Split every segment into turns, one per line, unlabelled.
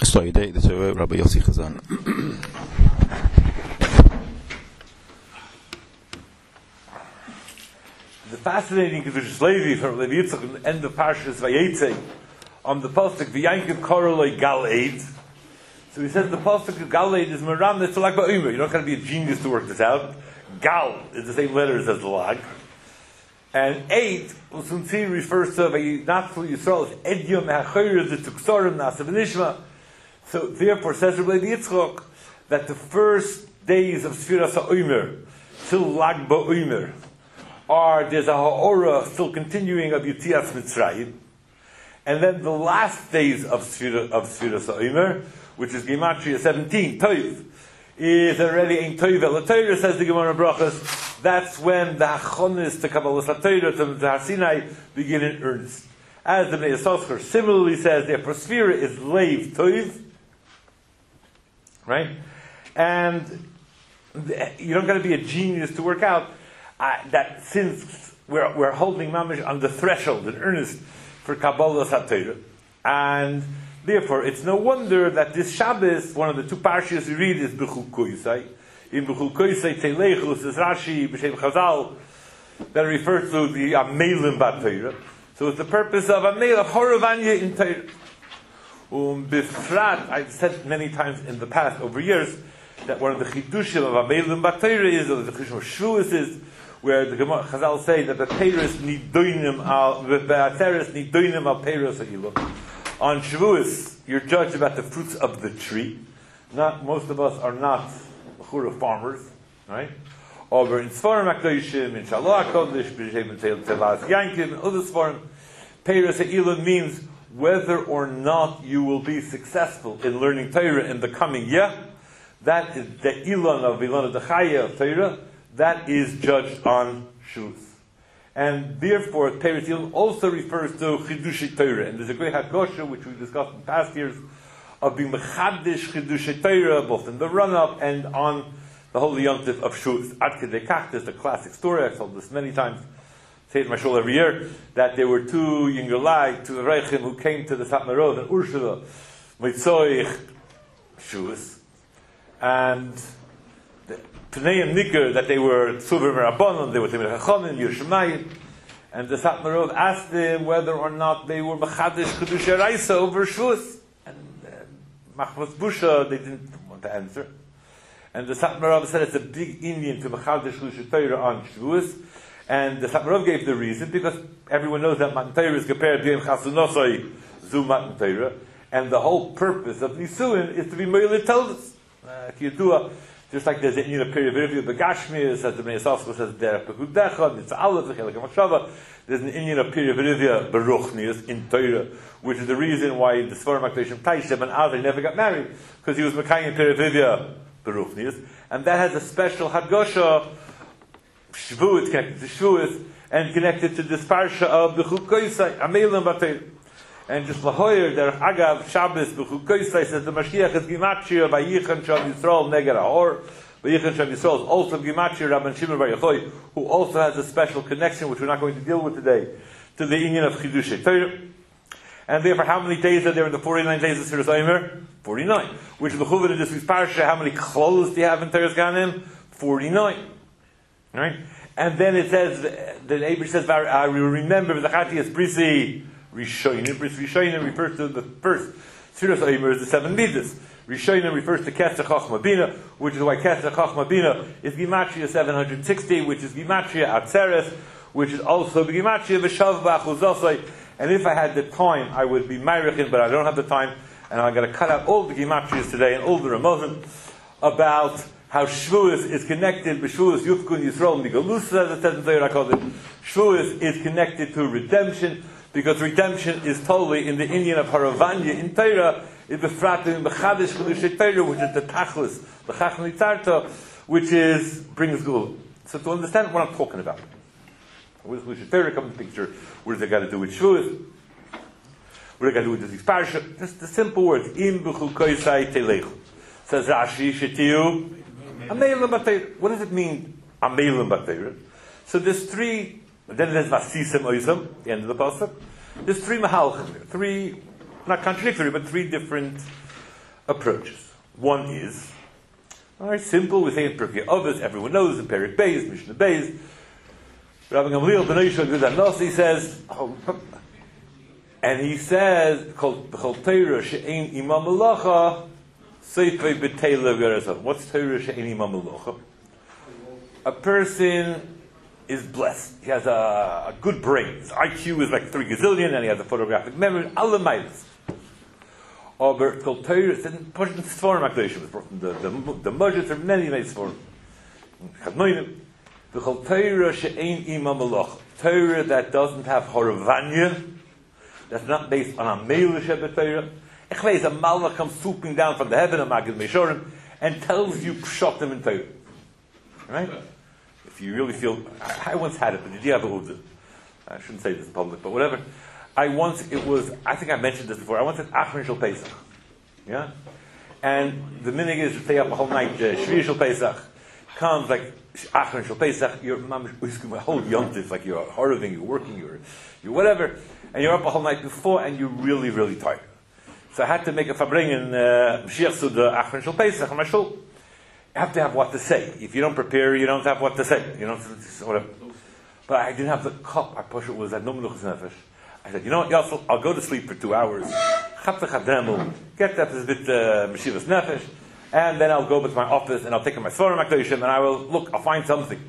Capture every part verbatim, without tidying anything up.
Stoide, this is Rabbi Yossi Chazan.
The fascinating Kedushas Levi from Levi Yitzchak in the end of Parshas Vayetze on the pasuk V'yankiv Koroloi Gal Eid. So he says the pasuk of Gal Eid is Meram. It's like Ba'umer. You don't got to be a genius to work this out. Gal is the same letters as the Lag, and Eid Usuntzir refers to Vayinatzu Yisrael as Edyom Ha'choyer the Tuksorim Nasav Nishma. So therefore, says Rabbi Yitzchak that the first days of Sfiras HaOmer till Lag Ba'umer are, there's a ha'ora still continuing of Yetzias Mitzrayim, and then the last days of Sfiras of Sfiras HaOmer, which is Gematria seventeen, Toiv, is already in Toiv El HaTorah, says the Gemara Brachas. That's when the Hachonis to Kabbalas HaTorah, to the Har Sinai, begin in earnest. As the Meir Sosker similarly says, their Prosphira is Leiv Toiv, right? And you don't got to be a genius to work out Uh, that since we're, we're holding mamish on the threshold in earnest for Kabbalas HaTorah, and therefore it's no wonder that this Shabbos, one of the two parshas we read is B'chul Koisai. In B'chul Koisai Teilechus is Rashi B'Shem Chazal that refers to the Amelim Bat Torah. So it's the purpose of Amel of Horavanya in Torah. Um, B'frat, I've said many times in the past over years that one of the chidushim of Amelim Bat Torah is, or the chidushim of Shavuos is, where the Gemara Chazal say that the Peiros nidoinim al the Be'ateres nidoinim al Peiros ha'ilum. On Shavuos, you're judged about the fruits of the tree. Not most of us are not chura farmers, right? Over in Sfarim Akdoshim, in Shalom Hakodesh, B'Shem Telas Yankiv, and other Sfarim, Peiros ha'ilum means whether or not you will be successful in learning Torah in the coming year. That is the Ilan of Ilan of Dechaya of Torah. That is judged on Shavuos. And therefore, Peiros Ilan also refers to Chidushei Torah. And there's a great Hagosha, which we discussed in past years, of being Mechadish Chidushei Torah, both in the run-up and on the Holy Yom Tov of Shavuos. Ad Kedei Kach, there's the classic story, I've told this many times, say it in my shul every year, that there were two Yingelai, two Reichim, who came to the Satmarov and Ursula, Mitzoich Shavuos. And Pneim Nikar, that they were Tzuvim Rabbanon, they were Timir Chachonim, Yerushalayim, and the Satmarov asked them whether or not they were Mechadish Kedusha Raisa over Shavuos. And uh, Machmas Busha, they didn't want to answer. And the Satmarov said it's a big Indian to Mechadish Kedusha Torah on Shavuos. And the Satmarov gave the reason, because everyone knows that Matan Torah is compared to Yom Chasunosai Zu Matan Torah, and the whole purpose of Nisuin is to be Meileh Teldos. Uh, just like there's an Indian period of review, the Gashmi says the Meir Sosker says there Pekudecha, it's Aleph, there's an Indian period of review, Baruchnius in Torah, which is the reason why the Sfarim Akdoshim Taishem and Azar never got married, because he was Mekayim period of review, Baruchnius, and that has a special Hagosha, Shavuot connected to Shavuos, and connected to this parsha of the Chukoisai, Amelim Batei. And just lahoyer der Agav Shabbos b'chukoisai says the Mashiach is Gimatria by Yichan Sham Yisrael Neger Ahor. By Yichan Sham Yisrael is also Gimatria Rabban Shimon Bar Yochai, who also has a special connection, which we're not going to deal with today, to the union of Chidushei Torah. And therefore, how many days are there in the forty-nine days of Sfiras HaOmer? forty-nine. Which is the Chuvah of this week's parsha. How many clothes do you have in Teres Ganim? forty-nine. Right? And then it says, the Abish says, I will remember the Chatiyas Brisi Rishonim. Bris Rishonim refers to the first Sfiras HaOmer is the seven midas. Rishonim refers to Kesach Chachma Bina, which is why Kesach Chachma Bina is Gimatria seven hundred sixty, which is Gimatria Atzeres, which is also Gimatria V'shav B'achuzosai. And if I had the time, I would be Meirichin, but I don't have the time, and I'm going to cut out all the Gimatrias today and all the Ramazim about how Shavuos is connected. B'Shavuos Yufkun Yisrael Nigalusa, as it says in Zohar HaKodesh. Shavuos is connected to redemption, because redemption is totally in the Indian of Haravanya in Torah, in the Fratim, the Chadish Kedushay Torah, which is the Tachlis, the Chacham Nitzarta, which is, brings Gula. So to understand what I'm talking about, where does Kedushay Torah come in the picture? What does it got to do with Shavuos? What does it got to do with this parsha? Just the simple words, Im B'chu Koisai Telechu. Says Rashi, Shetiu, Amelim B'Teirah. What does it mean, Amelim B'Teirah? So there's three. Then there's Vasisem Oisam, the end of the pasuk. There's three mahalchim there, three, not contradictory, but three different approaches. One is, all right, simple, we say in Pirkei Avos, everyone knows, in Perek Beis, Mishnah Beis, Rabbi Gamliel ben Oishel Gudar Nossi says, oh, and he says, B'chol Torah she'ein imam malacha, seifei b'teila v'gerazah. What's Torah she'ein imam malacha? A person is blessed. He has a, a good brain. His I Q is like three gazillion, and he has a photographic memory. Alle meiles. Aber Kol Torah, it's in Pashut Sforim HaKadoshim. It's from the the the Mujahs are many many Sforim. Chadmoinim. B'chol Torah she'ein imam malacha. Torah that doesn't have Horavanya, that's not based on a Meilah Shebet Ich weiß, a Malach comes swooping down from the heaven of Magid Meshorim and tells you Pshatim in Torah. Right? If you really feel, I once had it, but did you have a Uda? I shouldn't say this in public, but whatever. I once, it was, I think I mentioned this before, I once at Achron Shel Pesach. Yeah? And the minig is to stay up a whole night, uh, Shvi Shel Pesach. Comes like Achron Shel Pesach, you're a whole yontif, like you're horriving, you're working, you're, you're whatever, and you're up a whole night before, and you're really, really tired. So I had to make a fabringen, Mashiach uh, Suda Achron Shel Pesach, on my shul. You have to have what to say. If you don't prepare, you don't have what to say. You know, whatever. But I didn't have the cup. I push it was at no menuchas nefesh. I said, you know what, Yassel, I'll go to sleep for two hours. Get that a bit Meshivas Nefesh, and then I'll go to my office and I'll take my Sforim HaKadoshim and I will look. I'll find something.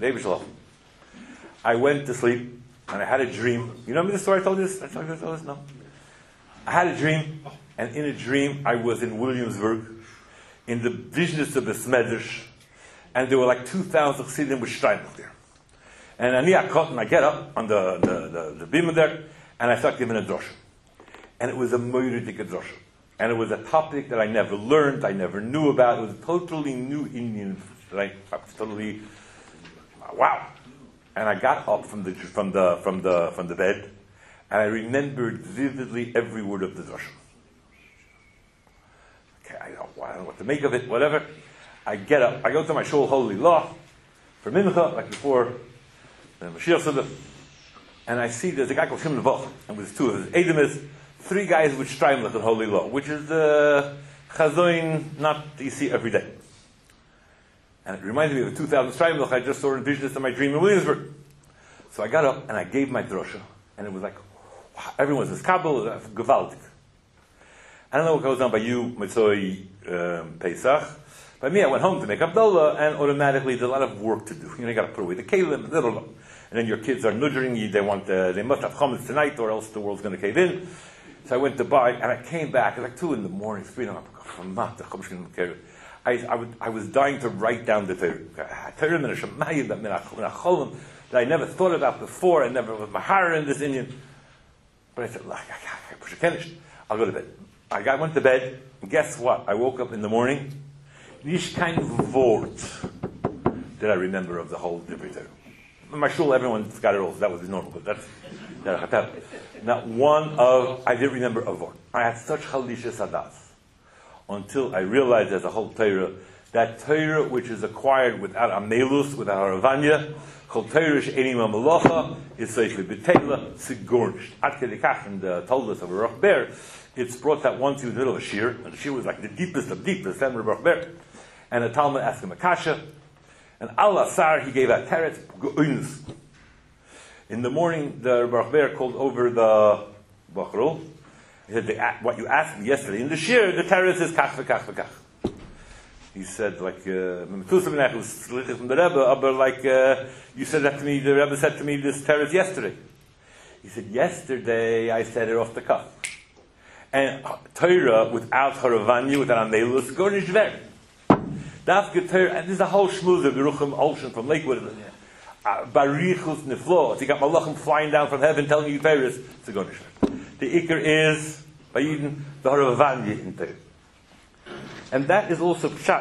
I went to sleep and I had a dream. You know me the story I told you this? I told you this? No. I had a dream, and in a dream I was in Williamsburg, in the business of the Smedrish, and there were like two thousand chassidim with Steinbach there. And I and I get up on the the the, the bima there, and I start giving a drosha. And it was a moiridik drosha. And it was a topic that I never learned, I never knew about. It was a totally new Indian, like totally wow. And I got up from the from the from the from the bed, and I remembered vividly every word of the drosha. Okay, I don't, I don't know what to make of it, whatever. I get up, I go to my shul holy law for mincha, like before the Mashiach Suda, and I see there's a guy called Shimon Voch, and with two of his Edemis, three guys with Streimlich and holy law, which is the chazoin not that you see every day. And it reminded me of the two thousand Streimlich I just saw in visions in my dream in Williamsburg. So I got up and I gave my drosha, and it was like, wow, everyone was kabel, gewaltig. I don't know what goes on by you, Mitzoi um, Pesach. By me, I went home to make Abdullah, and automatically there's a lot of work to do. You know, you got to put away the kelim, blah, blah, blah. And then your kids are nudging you. They want, uh, they must have chametz tonight, or else the world's going to cave in. So I went to buy, and I came back. It was like two in the morning, three in the morning. I, I, would, I was dying to write down the Torah that I never thought about before. I never was mahar in this Indian. But I said, I can't push a kenish. I'll go to bed. I got, went to bed, and guess what? I woke up in the morning. Nicht kein Wort did I remember of the whole Divrei Torah. In my shul, everyone's got it all, so that was normal, but that's, that's not one of, I didn't remember a word. I had such chalisha sadas until I realized there's a whole Torah, that Torah which is acquired without amelus, without haravanya, called Torah she'eini ma'malacha, is seichli b'teila, sigurnished. Ad kedikach, in the Toldos of Baruch Ber, it's brought that once he was in the middle of a shir, and the shir was like the deepest of deepest, and Baruch Ber. And the Talmud asked him a kasha, and Allah Sar, he gave out teretz, ge'unis. In the morning, the Baruch Ber called over the Bachrul. He said, what you asked me yesterday, in the shir, the teretz is kach v'kach v'kach. He said, like, Metusa B'nach was slichah from the Rebbe, but like, uh, you said that to me, the Rebbe said to me this teretz yesterday. He said, yesterday I said it off the cuff. And Torah without Haravanya, without Amelus, go to Shver. That's good Torah, and there's a whole shmuz of Yerucham Olshan from Lakewood. Barichus Niflo. You got Malachim flying down from heaven telling you Torah to go to Shver. The Iker is, by Eden, the Haravanya in Torah. And that is also Pshat.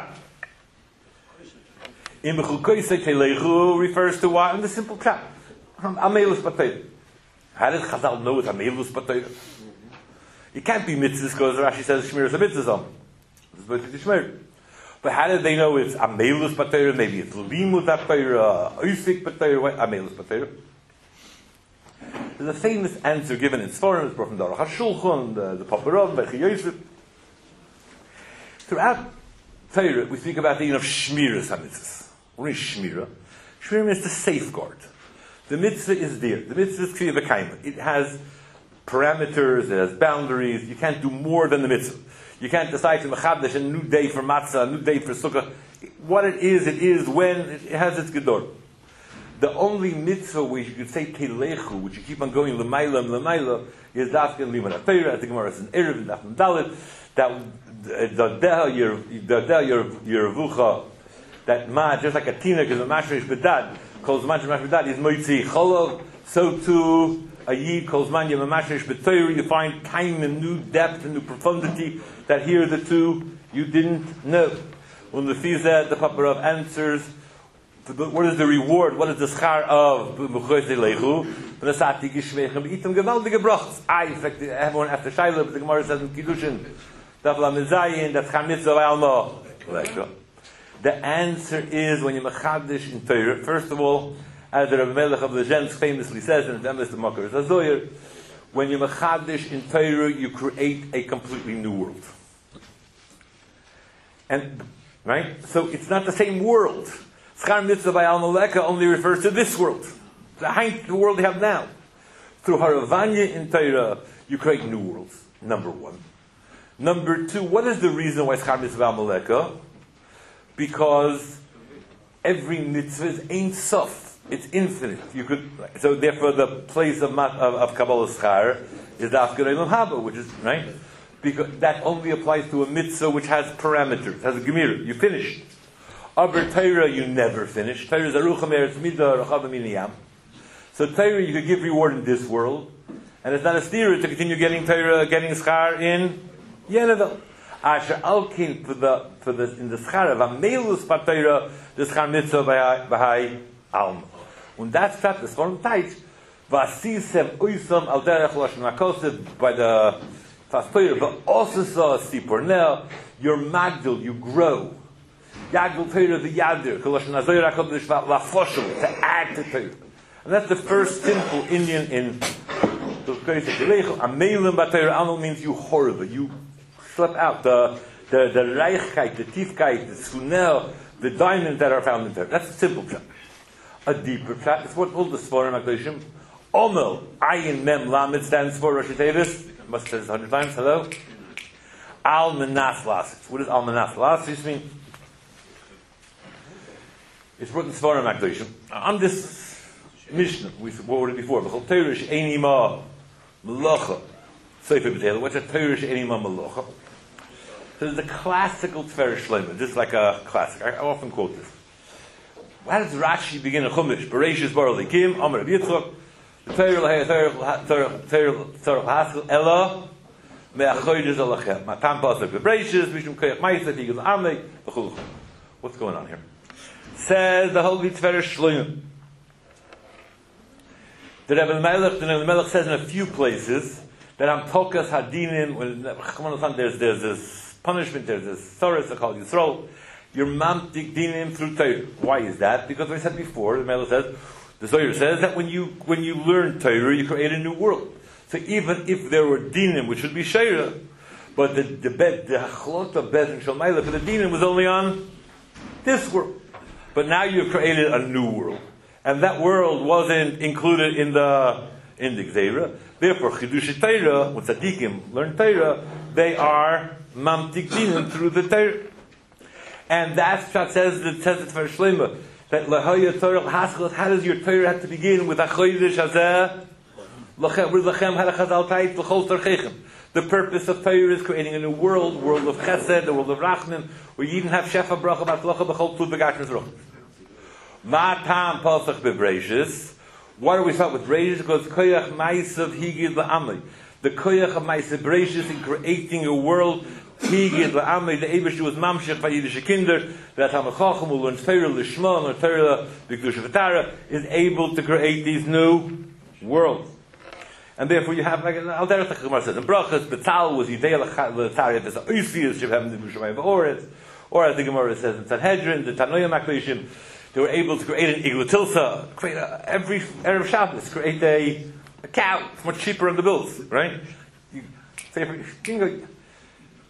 In Mechukoisei Telechu refers to what? In the simple Pshat. Amelus B'Torah. How did Chazal know it's Amelus B'Torah? You can't be mitzvahs because Rashi says Shmir is a mitzvah. It's supposed to be Shmir. But how did they know it's Amelus B'Torah? Maybe it's Limud B'Torah, Oisik B'Torah, Amelus B'Torah. There's a famous answer given in Sforim, it's brought from the Aruch HaShulchan, the, the Papa Rav, Bechi Yosef. Throughout Torah, we speak about the union of Shmiras HaMitzvahs. What is Shmira? Shmira means to safeguard. The mitzvah is there. The mitzvah is Kriya B'Kaima. It has parameters, it has boundaries. You can't do more than the mitzvah. You can't decide to mechadash a new day for matzah, a new day for sukkah. What it is, it is when it has its gedor. The only mitzvah where you could say telechu, which you keep on going l'mayla and l'mayla, is dafka and liman ha-Torah. I think Gemara is an erev and daf and dalet. That the deh your vucha, that ma just like a tinak is a mashrish bedad, calls mashrish bedad is moitzi cholov. So too a yid calls man yom mashrish b'Torah. You find time and new depth and new profundity that here the two you didn't know. When the Fiza, the Papa Rav answers, what is the reward? What is the schar of B'chuos Lechu? V'nasati gishmechem b'itam gewaldige brachos. I, in fact, everyone after Shaila, but the Gemara says in Kiddushin, Davla Mezayin, that Chamitz of Alma. The answer is when you mechadish in Torah. First of all, as the Rebbe Melech of the Gens famously says in the Emes the Makar Zazoyer, when you mechadish in Torah, you create a completely new world. And right? So it's not the same world. Schar mitzvah by Al Maleka only refers to this world. The, the world you have now. Through Haravanya in Torah, you create new worlds. Number one. Number two, what is the reason why Schar mitzvah Al Maleka? Because every mitzvah is Ein Sof. It's infinite. You could, so therefore the place of, of, of Kabbalah Schar is Dafka Reilam Haba, which is, right? Because that only applies to a mitzvah which has parameters, has a gemira. You finished. Aber Torah, you never finish. Torah is a rucham eretz midah rachava miniyam. So Torah, you could give reward in this world, and it's not a steer to continue getting Torah, getting schar in Yenevel. Asher alkin for the for the in the schar of amelus par Torah, the schar mitzvah b'hai alma. Und that's that the form tight. Vasisem uysam al derech lashon hakosev by the but also saw a Sipor. You're Magdal, you grow. Yagdal Torah the Yadir, Koloshan Azoyra Kodesh Lafoshel, to add to Torah. And that's the first simple Indian in the Kodesh. Amelim Batayra Anul means you horrible, you slip out. The the the Reichkeit, the Tiefkeit, the Sunel, the diamonds that are found in Torah. That's a simple pshat. A deeper pshat is what all the Sforim HaKadoshim. Omel, Ayin Mem Lamed stands for Rosh Hashanah. Must have said this a hundred times. Hello? Al Menas Lasis. What does Al Menas Lasis mean? It's written Svarim HaKadoshim. On this Mishnah, we've quoted it before. V'chol Torah she'eni ma melacha. Sefer B'Teilah. What's a Torah she'eni ma melacha? So there's a classical Teferish Shleima. This is like a classic. I, I often quote this. How does Rashi begin a Chumash? Bereshis bar Elikim, Amar Rav Yitzchak. Torah lahei Torah Torah Torah Torah haskell Ella me'achoydes alachem. My tam pasuk Bereshis mishum koyach ma'aseh tigel amei v'chulu. What's going on here? Says the Holy Teferish Shloim. The Rebbe Melech, the Rebbe Melech says in a few places that am tokas hadinim. When there's there's this punishment, there's this sorrows called Yisrael. You're mamtik dinim through Torah. Why is that? Because I said before, the Melech says, the Zohar says that when you when you learn Torah, you create a new world. So even if there were dinim, which would be sheira, but the the bet the achlot of bet and shalmayla for the dinim was only on this world. But now you've created a new world, and that world wasn't included in the in the Gzeira. Therefore, chidush Torah, when tzaddikim learn Torah, they are mamtik dinim through the Torah. And that's what says the says it for Shleima that lahaya Torah haskell. How does your Torah have to begin with achoydish hazeh? Lachem lachem halachazal tait l'chol torchechem. The purpose of Torah is creating a new world, world of Chesed, the world of Rachman, where you didn't have shefa bracha matlacha b'chol tud begashmis ruch. Ma tam pasach bebreshis. Why do we start with Bereshis? Because koyach ma'asav higid la'amli. The koyach of ma'asav Bereshis in creating a world. Higid la'amli, the Eibushu was mamshech by Yiddish kinder, that HaMachachim will learn Torah l'shma, learn Torah l'kedusha v'tara, is able to create these new worlds. And therefore you have, like, Al Derech the Gemara says, in Brachas, Betzal was Yidei l'tara, there's a Oisius, Shev Hem D'Mushamayim V'Oretz, or as the Gemara says in Sanhedrin, the Tanoim HaKadoshim, they were able to create an Iglatilsa, create a, every Erev Shabbos, create a, a cow, it's much cheaper on the bills, right? You say, you can go,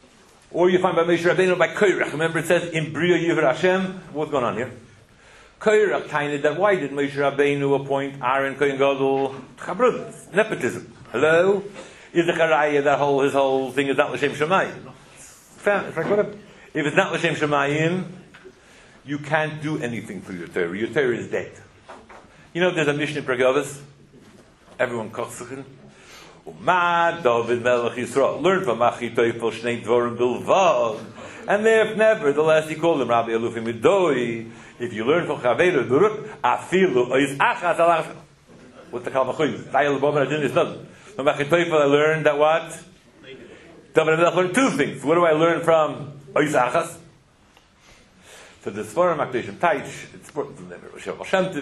Or you find by Moshe Rabbeinu by Korach. Remember it says, in Bria Yivra Hashem. What's going on here? Korach kind that why did Moshe Rabbeinu appoint Aaron Kohen Gadol Chabrud? Nepotism. Hello? Is the Charaya that whole his whole thing is not L'Shem Shemayim? It's like whatever. If it's not L'Shem Shemayim, you can't do anything for your Torah. Your Torah is dead. You know there's a Mishnah in Perkei Avos. Everyone kochzichin. Ma David Melech Yisrael learn from Achi Toifel Shnei Dvorim Bilvad, and there nevertheless he called him Rabbi Elufim Midoi. If you learn from Chaveru Duruk, Afilu Ois Achas Alach. What's the Kalmachuyim? Tayel Bomer Adin is nothing. From Achi Toifel I learned that what? David Melech learned two things. What do I learn from Ois Achas? So the Sforim Akdeshim Taich, it's important to remember. Rosh Hashanah,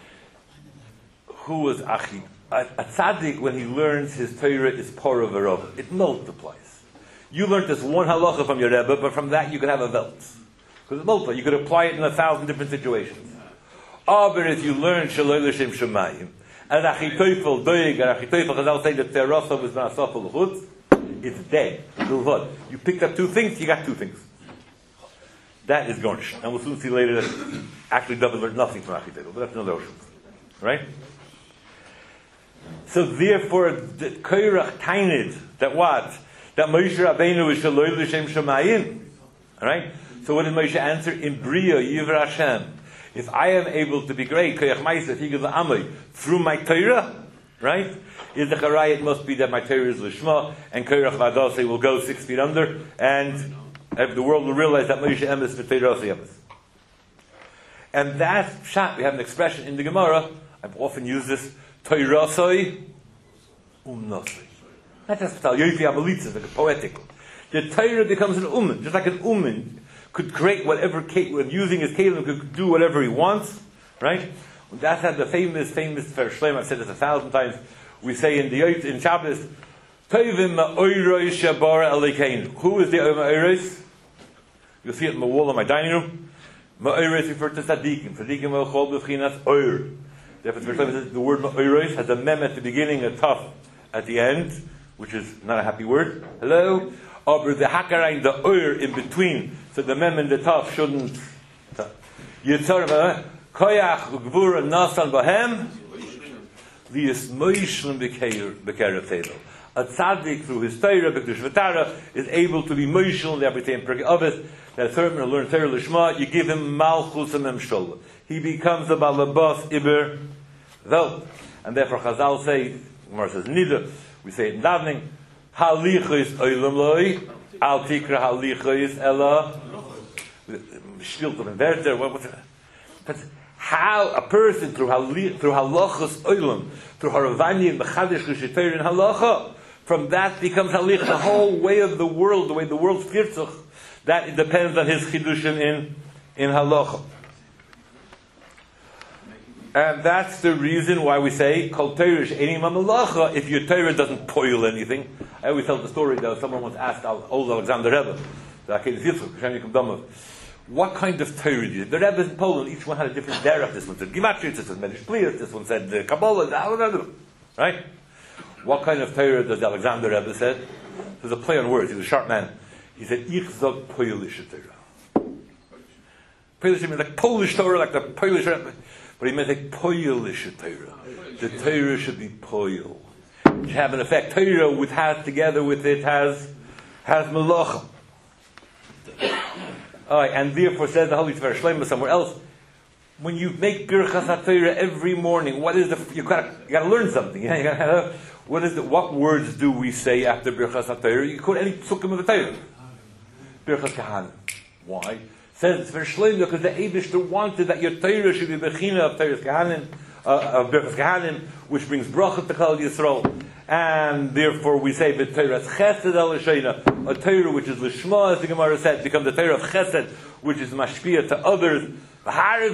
who was Achi? A, a tzaddik, when he learns his Torah, is Porah V'Rov. It multiplies. You learned this one halacha from your Rebbe, but from that you can have a velt. Because it multiplies. You could apply it in a thousand different situations. Ah, but if you learn Shaloi L'Shem Shemayim, and Achitoifel Doig, and Achitoifel Chazal say that Terasa was Na'asaf L'chutz, it's dead. You picked up two things, you got two things. That is garnished. And we'll soon see later that actually David learned nothing from Achitoifel, but that's another ocean. Right? So therefore, the Korach tained that what? That Moshe Rabbeinu is Shaloi L'Shem Shemayim. Alright? So what did Moshe answer? In Bria Yivra Hashem. If I am able to be great, Koyach Ma'aseh Higel Amay, through my Torah, right? Is the Charai, it must be that my Torah is Lishma, and Korach Vadaseh will go six feet under, and the world will realize that Moshe Emes V'Torah Emes. And that shot, we have an expression in the Gemara, I've often used this, Toirasoi umnosoi. Not just Patal Yofi Abalitza, like a poetical. The Torah becomes an umen, just like an umen could create whatever, when using his kelim, could do whatever he wants, right? And that's how the famous, famous Fer Shleim, I've said this a thousand times, we say in the in Shabbos, Toivim ma'oiroi shabara elikein. Who is the ma'oiros? You'll see it in the wall of my dining room. Ma'oiros refer to tzaddikim. Tzaddikim will chol b'chinas oir. Therefore, the word ma'oiros has a mem at the beginning, a taf at the end, which is not a happy word. Hello? Or the hakarain, the oir in between, so the mem and the taf shouldn't. Yitzar koyach ugvura nasan bahem li'is moishlim b'kerev tedel. A tzaddik through his Torah, b'kedush v'tara, is able to be moishlim in every time. Perkei Avos, that a third man will learn Torah l'shma, you give him malchus and emshol. He becomes a balabas iber vel. And therefore Chazal say, Gemara says nida, we say it in davening, halichos oilam loi, al tikra halichos ella, shtilt of inverter, what was it? That's how a person through halich, through halachos oilam, through haravani and mechadish l'shitoir in halacha, from that becomes halich, the whole way of the world, the way the world's firtzach, that depends on his chidushim in, in halacha. And that's the reason why we say, Kol Torah she'eini mamalacha, if your Torah doesn't poil anything. I always tell the story that someone once asked old Alexander Rebbe, what kind of Torah do you have? The Rebbe in Poland, each one had a different derech. This one said Gematria, this one said Medish this one said uh, Kabbalah, right? What kind of Torah does Alexander Rebbe said? There's a play on words, he's a sharp man. He said, Ich zog Polish Torah. Polish means like Polish Torah, like the Polish Rebbe. But he meant like Polish Torah. The Torah should be poil. It should have an effect. Torah with has together with it has has malacha. Alright, and therefore says the Holy Tver Shleima somewhere else. When you make Birchas HaTorah every morning, what is the you gotta you gotta learn something. You gotta, what is the what words do we say after Birchas HaTorah? You quote any psukim of the Torah. Birchas Kahanim. Why? Says it's very shleim because the Eibishter wanted that your Torah should be bechina of Torah's Kahanim, uh, of Birchas Kahanim, which brings bracha to Klal Yisrael, and therefore we say the Torah's Chesed al Hasheina, a Torah which is Lishma, as the Gemara said, becomes the Torah of Chesed, which is mashpia to others. That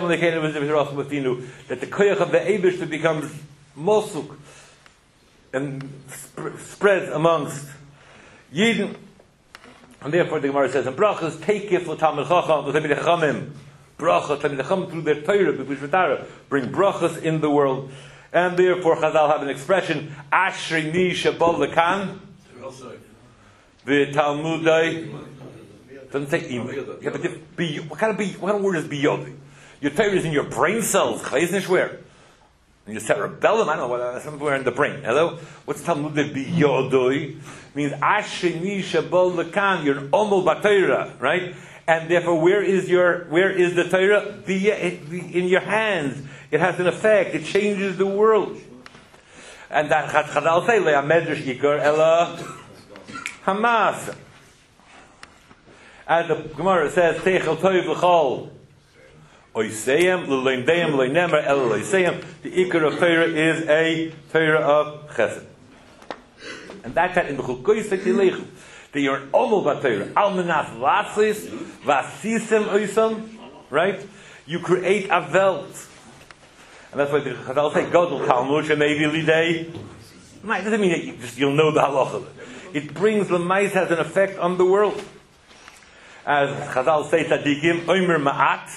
the koyach of the Eibishter becomes mosuk and sp- spreads amongst Yidden. And therefore the Gemara says in brachas, take it for Talmid Chacham, the Talmid Chachamim, brachas, Talmid Chacham through their Torah, b'kush v'tara, bring brachas in the world. And therefore Chazal have an expression, Ashri ni shabal lekan. The Talmudai doesn't say imay. Yeah, but if, be, what kind of be, what kind of word is biyodai? Your Torah is in your brain cells. Chayz where? In your cerebellum. I don't know what. Somewhere in the brain. Hello. What's Talmudai biyodai? Means asheni shabol lekan. You're an omol b'Torah, right? And therefore, where is your where is the Torah? Be in your hands. It has an effect. It changes the world. And that Chazal say le'amedrash ikar ela hamas. As the Gemara says, Teichel Toiv L'chol Oiseyem L'loimdeim L'oinemer El Oiseyem. The Ikar of Torah is a Torah of Chesed, and that's that in the Chukoyis Tileichu. That you're an Omel B'Torah Almanas Latzis Vasisem Oisem. Right? You create a Welt, and that's why the Chazal say Godel Talmud Shemeivi Lidei. It doesn't mean that you just you'll know the halacha. It brings the mice has an effect on the world. As Chazal say, Tzadikim, Omer Ma'at,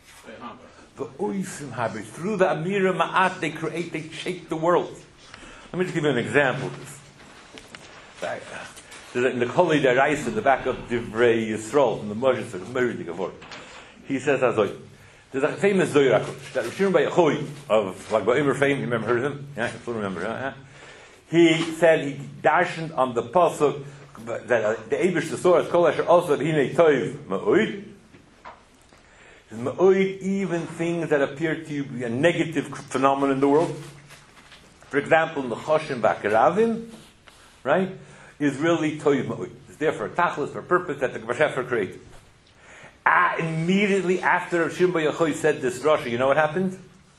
V'oisim Haber. Through the Amira Ma'at, they create, they shape the world. Let me just give you an example of this. There's in the Koli Derais in the back of Divrei Yisrael, in the Moshe, the Meridi Gavor. He says, Azoy, there's a famous Zohar HaKodesh, that Rishon Bayachoy of Lag BaOmer fame, you remember, heard of him? Yeah, you still remember, yeah? He said, he darshened on the Pasuk, that uh, the Eibush the Source Kol Asher also Hinei Toiv Ma'oid. Ma'oid, even things that appear to be a negative phenomenon in the world. For example, the Choshim Bakaravim, right, is really Toiv Ma'oid. It's there for a tachlis, for a purpose that the Gvashefer created. Ah, immediately after Shimba Yachoy said this Rasha, you know what happened?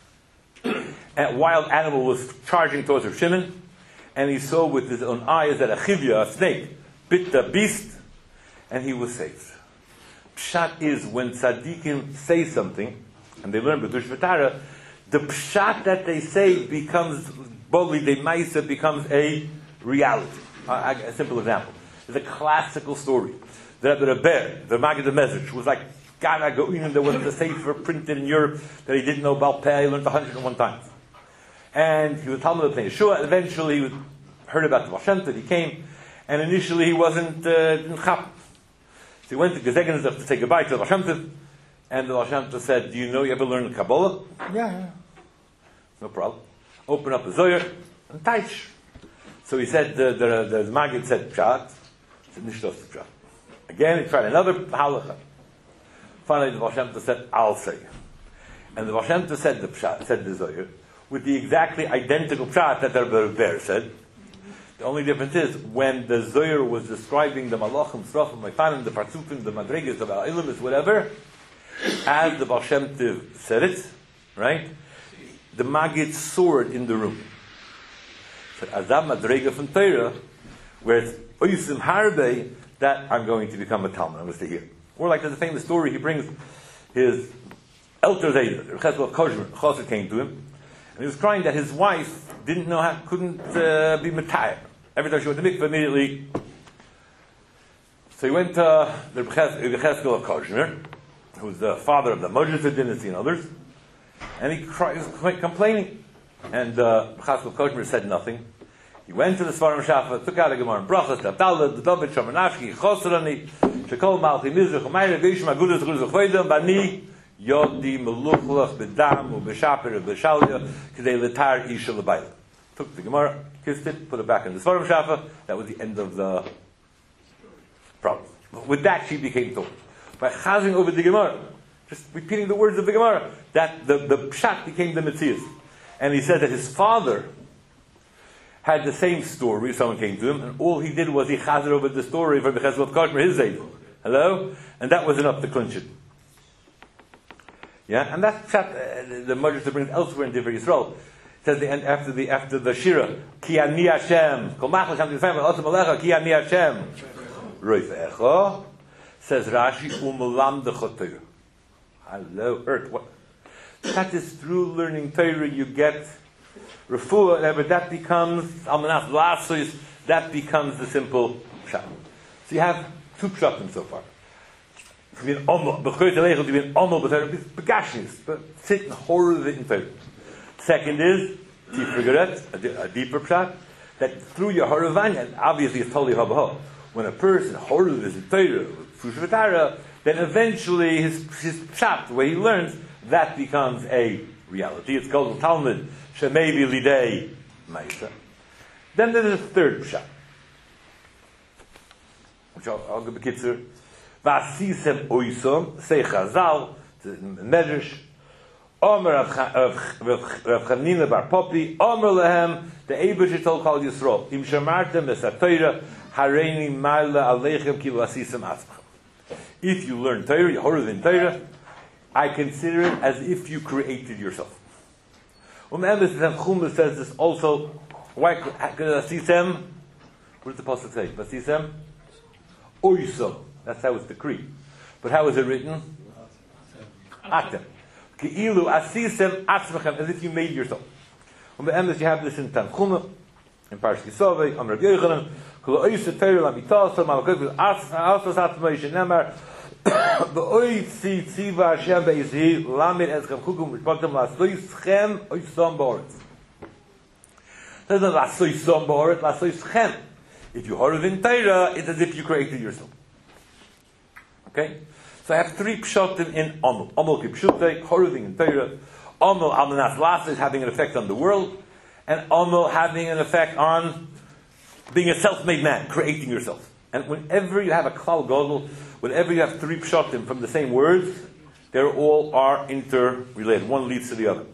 A wild animal was charging towards Rav Shimon, and he saw with his own eyes that a chivya, a snake, bit the beast, and he was saved. Pshat is when tzaddikim say something, and they learn B'dush V'tara, the pshat that they say becomes, boli de maisa becomes a reality. Uh, a simple example. There's a classical story. The Rebbe, the Maggid of Mezrich, was like Gara Go'in, there was a sefer printed in Europe that he didn't know about Peh, he learned one hundred one times. And he was Talmud of Pnei Yeshua, eventually he heard about the Baal Shem Tov, he came, and initially he wasn't uh, didn't chap. So he went to Gezegenzdorf to say goodbye to the Baal Shem Tov, and the Baal Shem Tov said, do you know you ever learned Kabbalah? Yeah, yeah. No problem. Open up a Zohar, and Taich. So he said, the, the, the, the Maggid said, Pshat. He said, Nishtos Pshat. Again, he tried another halacha. Finally, the Baal Shem Tov said, I'll say. And the Baal Shem Tov said the Pshat, said the Zohar, with the exactly identical Pshat that the Rebbe said. The only difference is, when the Zohar was describing the Malachim, Srafim, Maifanim, the Partzufim, the Madrigas, the Ba'ilimis, whatever, as the Baal Shem Tov said it, right, the Maggid soared in the room. Said, Azam Madriga from Torah, where it's Oysim Harbe, that I'm going to become a Talmud, I'm going to stay here. Or like there's a famous story, he brings his elder Zayda, Chesed Kozher, Chosser came to him, and he was crying that his wife didn't know how, couldn't uh, be Matayah. Every time she went to mikveh, immediately. So he went to the Chesed of Kozher, who was the father of the Moshe dynasty and others, and he, cried, he was complaining. And uh, Chesed of Kozher said nothing. He went to the Svarim Shafa, took out a Gemara, Brachas, the Abdallah, the David, Shamanashki, Chosrani, Shekol Malchi, Mizrach, Umayra, Geishma, Gudas, Gudas, Chveidam, Bani, Yodi, Meluchlach, Bedam, Ubeshaper, Ubeshalya, Kedei Letar, Isha, Lebayla. Took the Gemara, kissed it, put it back in the Svarim Shafa. That was the end of the problem. With that, she became Torah. By chazing over the Gemara, just repeating the words of the Gemara, that the, the Pshat became the Metzias. And he said that his father had the same story. Someone came to him, and all he did was he chazer over the story from the Chesed of Kashmir, his Zayd. Hello? And that was enough to clinch it. Yeah? And that's Pshat, uh, the Moshe brings elsewhere in Divrei Yisrael. It says the end after the after the Shira, Ki Ani Hashem, Kol Machal Shem Tifayim, Otzim Alecha, Ki Ani Hashem. Roifecho, says Rashi, Umulam Decho Torah. Hello, Earth. What? That is through learning Torah you get refuah, whatever, that becomes almanach lasos, that becomes the simple pshat. So you have two pshatim so far. To be an omel, b'choy teleichel, to be an omel, but begashnis, but sit and horror in Torah. Second is tifrigeret, a deeper pshat, that through your horavanya, obviously it's totally habaho. when a person horror is in Torah, Fushvatara, then eventually his his pshat, the way he learns, that becomes a reality. It's called Talmud Shemevi Lidei Ma'isa. Then there's a third pshat, which I'll, I'll give a kitzur. Vasisem oisom, say Chazal, Medrash, Omer of Rav Chanina Bar Popi, Omer lehem, the Eibush told Chal Yisrael, Im shamartem esatoira, hareini ma'ala aleichem ki vasisem atzmachem. If you learn Torah, you horror in Torah, I consider it as if you created yourself. Um Emes Chumah says this also. Why vasisem? What does the pasuk say? Vasisem oisom. That's how it's decreed. But how is it written? Atem. Ki'ilu asisem atzmachem, as if you made yourself. On the end, you have this in Tanchuma, in Parshas Kisavei, Amar Rabbi Yochanan, Kula oisa Torah lamitasam, malakot with asas atmai shenemar, B'oi tzi tziva Hashem be'izhi, lamid eschem chukum, mishpaktem lasoischem oisam ba'oretz. It says not lasoisam ba'oretz, lasoischem. If you heard in Torah, it's as if you created yourself. Okay? So I have three pshatim in Amul. Amul ki pshutei, horoving in Torah. Amul almanas lasa is having an effect on the world. And Amul having an effect on being a self-made man, creating yourself. And whenever you have a klal gadol, whenever you have three pshatim from the same words, they all are interrelated. One leads to the other.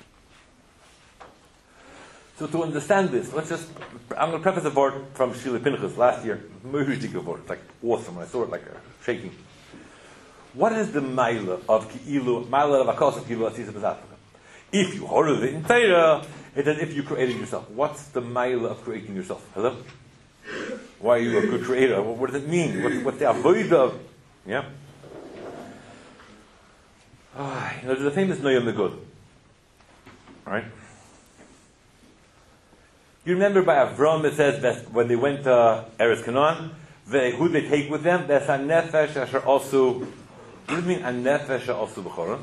So to understand this, let's just, I'm going to preface a word from Shili Pinchas last year. It's like awesome. When I saw it, like shaking. What is the maila of ki'ilu, maila of akas of ki'ilu asisa b'zafka? If you horror it in Torah, it's as if you created yourself. What's the maila of creating yourself? Hello? Why are you a good creator? What does it mean? What's, what's the avoid of? Yeah? Oh, you know, there's a famous Noyam Negod. Right? You remember by Avram it says that when they went to Eretz Canaan, they, who they take with them? There's a nefesh asher also. What does it mean, a nefesh also b'choron?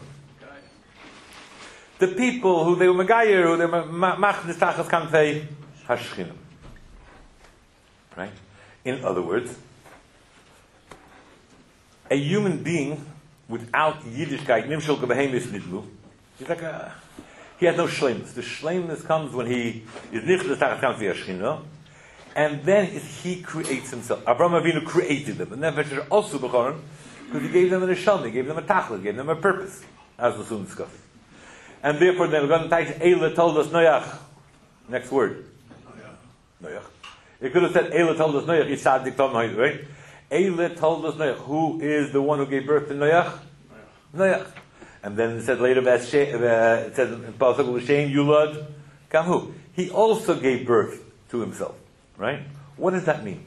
The people who they were Megayer, who they were Machdis Tachas Kanfei Hashchina. Right? In other words, a human being without Yiddishkeit, Nimshol Kebehemis Nidlu, he's like a, he has no shleimness. The shleimness comes when he is Nichdas Tachas Kanfei Hashchina, and then he creates himself. Avraham Avinu created them. And nefesh also b'choron, because he gave them a neshama, he gave them a tachlis, he gave them a purpose, as we'll soon discuss. And therefore, then we're going to take Eila told us Noach. Next word. Noach. It could have said Eila told us Noach, Yitzhak Tom, right? Eila told us Noach. Who is the one who gave birth to Noach? Noach. And then it said later, it says in Pasuk L'Shem Yulad Kamhu. He also gave birth to himself, right? What does that mean?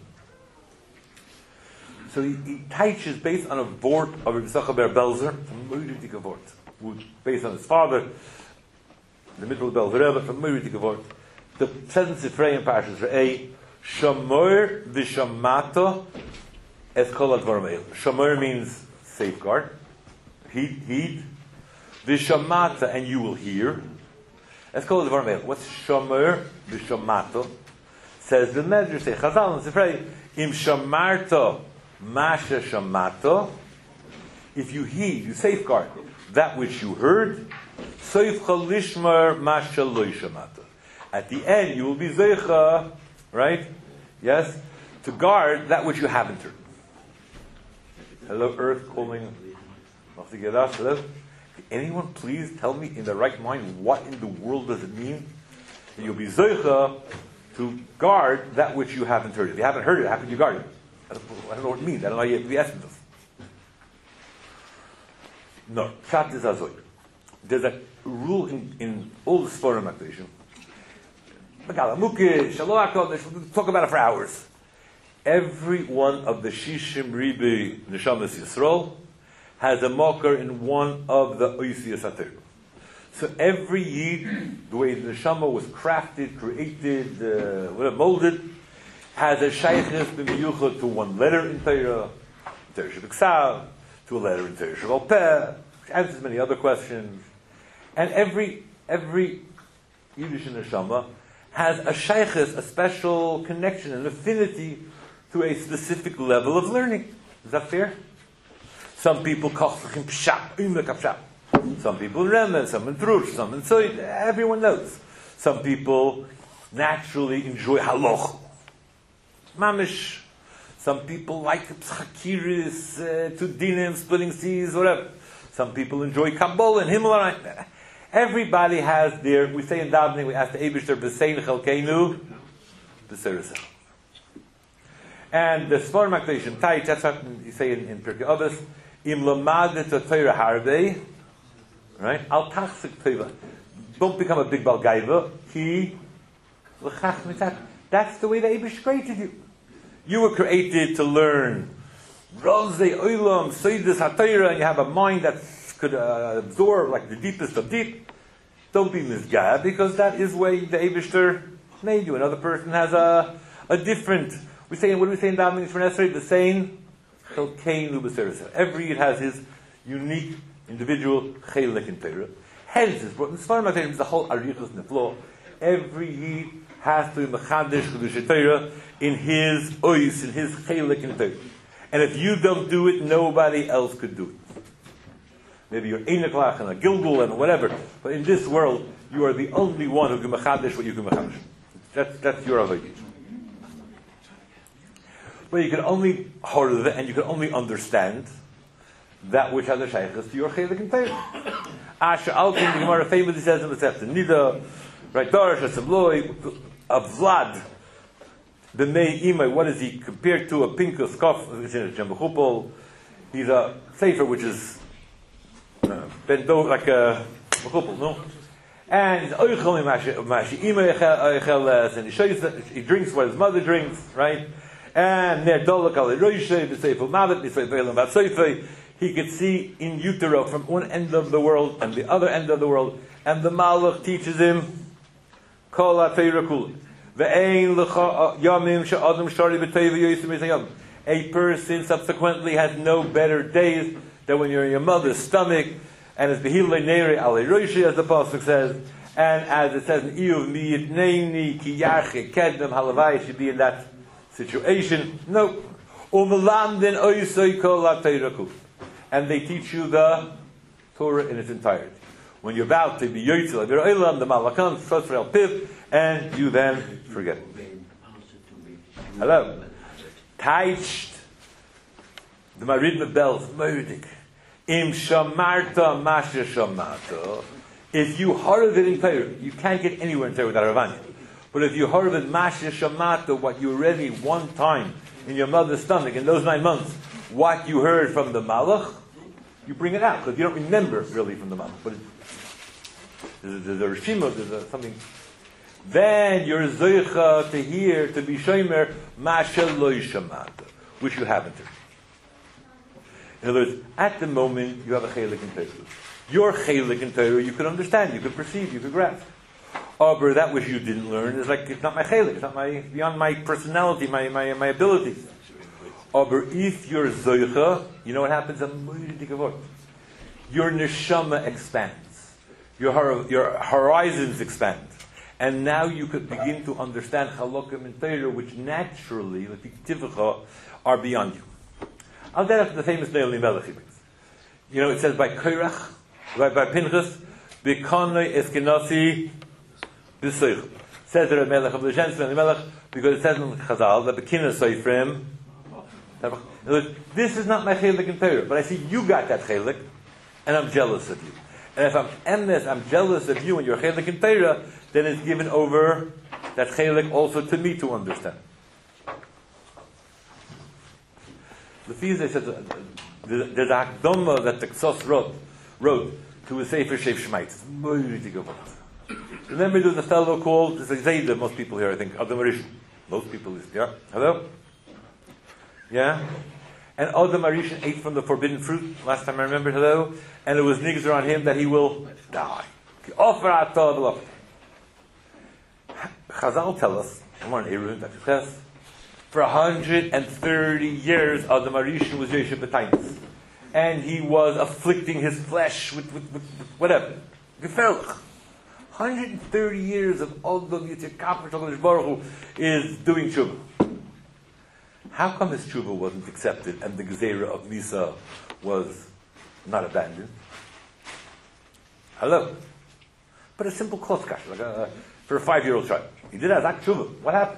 So he, he teaches based on a vort of Rabbi Yisachar Ber Belzer, a Moiritika vort, based on his father, the middle of Belzer Rebbe, from Moiritika vort. The says in Sifrei and Parshas Re'ei, Shamor v'shamato es kol advarim eil. Shamor means safeguard, heed, heed. V'shamata, and you will hear. Es kol advarim eil. What's Shamor v'shamato? Says the Medrash, say Chazal and Sifrei, im shamarto Masha shamato, if you heed, you safeguard that which you heard, soifcha lishmar masha loy shamato. At the end, you will be zeicha, right? Yes, to guard that which you haven't heard. Hello, Earth calling. Hello. Can anyone please tell me in the right mind what in the world does it mean that you'll be zeicha to guard that which you haven't heard? If you haven't heard it, how can you guard it? I don't, I don't know what it means. I don't know yet the essence of. No, Pshat is Azoy. There's a rule in, in all the Sforim Akdeshim. We'll talk about it for hours. Every one of the Shishim Ribi Neshamas Yisrael has a mocker in one of the Oisiyas Atir. So every Yid, the way the Neshama was crafted, created, uh, whatever, molded, has a shaykhis b'miyuchot to one letter in Torah, Torah Shebeksav, to a letter in Torah Sheval Peh, which answers many other questions. And every every Yiddish neshama has a shaykhis, a special connection, an affinity to a specific level of learning. Is that fair? Some people kochach in pshat, umek pshat. Some people in Remen, some in Drush, some in Tzoid. Everyone knows. Some people naturally enjoy haloch. Mamish. Some people like pschakiris, uh, to dinim, splitting seas, whatever. Some people enjoy Kabbalah and Himmel. Everybody has their, we say in davening, we ask the Eibishter, B'sein chalkeinu, b'seirasech. And the Svar Makdeshim Taich, that's what you say in, in Pirkei Avos, im lamadet Torah harbe, right? Al tachzik teva. Don't become a big balgaiva. Ki l'chach mitzat. That's the way the Eibush created you. You were created to learn Rozei Olam, Seidus HaTorah, and you have a mind that could uh, absorb like the deepest of deep. Don't be misgad, because that is where the Eibishter made you. Another person has a a different. We say, what do we say in Davening for Nesri? The same Chelkeinu b'Seiraseh. Every Yid has his unique individual Chelek in Torah. Hence is brought in Sfarim HaTorah, the whole Arichos Neflo. Every Yid has to be Mechadish Chedushay Torah in his ois, in his Chelek in Torah. And if you don't do it, nobody else could do it. Maybe you're Einaklach and a Gilgul and whatever, but in this world, you are the only one who can Mechadish what you can Mechadish. That's, that's your Avodah. But you can only hold it and you can only understand that which has a shaykhs to your Chelek in Torah. Asher Alkin, the Gemara famously says in the Sefta Nida, right, Darash Asavloi, a Vlad, the Mei Imai, what is he compared to? A Pinkus Kof, which is a Jambachupol. He's a Sefer, which is uh, bent over like a Mechupol, no? And he's Oichel Mashi Imai Eichel, and he shows that he drinks what his mother drinks, right? And Ner Dolak Al Roishe, B'Seifel Mavet, B'Seifel Matzofei. He could see in utero from one end of the world and the other end of the world, and the Malach teaches him Kol HaTorah Kula. Ve'ein L'cha Yamim She'adam Shari B'Teiva Yosim Yisayam. A person subsequently has no better days than when you're in your mother's stomach, and as Behilei Neri Al Roishe, as the pasuk says, and as it says in Iyuv Miyit Neini Ki Yache Kedem Halavai, should be in that situation. No. Umelamden Oisoi Kol HaTorah Kula. And they teach you the Torah in its entirety. When you're about to be Yoitzel, the Malakam, Sosrel Piv, and you then forget. Hello. Taicht, the Marid Bells, Moedik. Im Shamarta Masha Shamarta. If you horror it in Torah, you can't get anywhere in Torah without Ravanya. But if you horror it Masha Shamarta, what you already one time in your mother's stomach in those nine months, what you heard from the Malach, you bring it out, because you don't remember really from the Malach. But it, there's, there's a Rishima, there's a, something. Then you're Zoicha to hear, to be Shomer, Masha Loi Shamata, which you haven't heard. In other words, at the moment, you have a Chelik in Torah. Your Chelik in Torah, you could understand, you could perceive, you could grasp. Oh, but that which you didn't learn is like, it's not my Chelik, it's not my, beyond my personality, my, my, my abilities. Aber if you're Zoicha, you know what happens? Your neshama expands. Your, your horizons expand. And now you could begin to understand Chalokim and Torah, which naturally, are beyond you. I'll get after the famous Neil Melech. You know, it says by Korach, by, by Pinchas, B'konoi eskenasi b'soich. Says the Melech of the Shensman, the Melech, because it says in Chazal, that B'kina Soifrim, this is not my chelik in Torah, but I see you got that chelik, and I'm jealous of you. And if I'm emes, I'm jealous of you and your chelik in Torah, then it's given over that chelik also to me to understand. The Fizeh says there's a Hakdama that the Ksos wrote, wrote to a Sefer Shev Shmait. Remember there was a fellow called, this is Zayda, most people here I think, Adam Rishon. Most people is, yeah? Hello? Yeah? And Adam Arishan ate from the forbidden fruit, last time I remember, hello? And it was nigzer on him that he will die. Chazal tell us, for one hundred thirty years, Adam Arishan was Yosef B'tainis. And he was afflicting his flesh with, with, with, with whatever. Gefelch. one hundred thirty years of Adam Yitzhak Kappa Baruch Hu is doing tshuva. How come his tshuva wasn't accepted and the gezerah of Misa was not abandoned? Hello? But a simple kloskash, like a, for a five-year-old child. He did Azak tshuva. What happened?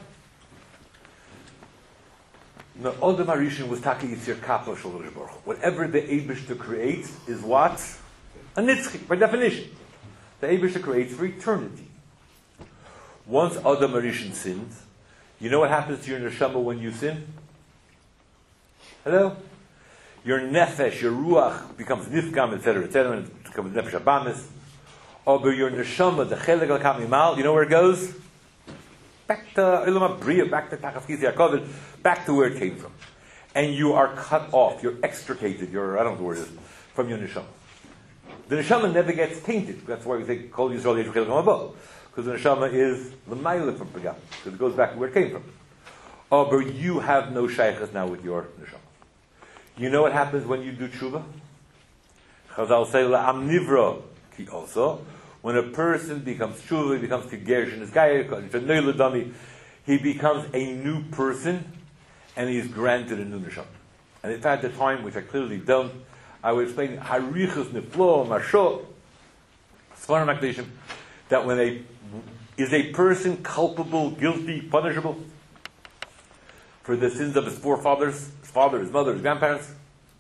No, Odom Arishin was Taki Yitzir Kapo Shalosh Baruch. Whatever the Eibishter creates is what? A nitzchi, by definition. The Eibishter creates for eternity. Once Odom Arishin sins, you know what happens to your neshama when you sin? Hello? Your nefesh, your ruach becomes nifgam, et cetera, et cetera, and it becomes nefesh abamis. Or your neshama, the cheleg al-kamimal, you know where it goes? Back to Ilam Abriya, back to Tachafkiz Yaakov, back to where it came from. And you are cut off, you're extricated, you're, I don't know what the word is, from your neshama. The neshama never gets tainted. That's why we say, Kol Yisrael Yeshu Cheleg HaMabah. Because the neshama is the Maila from Pagam. Because it goes back to where it came from. Oh, but you have no shaykhs now with your neshama. You know what happens when you do tshuva? Chazal say, La'am nivra ki also. When a person becomes tshuva, he becomes tigesh in his guy, he becomes a new person, and he is granted a new neshama. And if I had the time, which I clearly don't, I would explain harichus niflo mashot svarim akdishim, that when a is a person culpable, guilty, punishable for the sins of his forefathers, his father, his mother, his grandparents.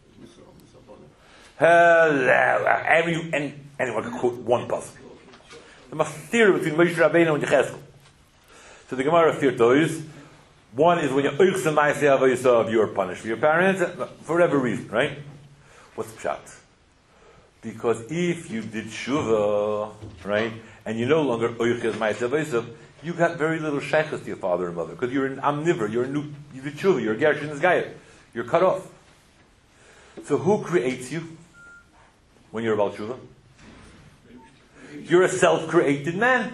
Hello, every and anyone can quote one puzzle. The maftir between Moshe Rabbeinu and Yechezkel. So the Gemara Firtois, one is when you're oichsem ma'aseh avodah, you are punished for your parents for whatever reason, right? What's the pshat? Because if you did tshuva, right, and you're no longer oiches ma'aseh avodah, you got very little shaykhs to your father and mother because you're an amniver, you're a new, you did tshuva, you're a gershon zgaya, you're cut off. So who creates you when you're about tshuva? You're a self-created man.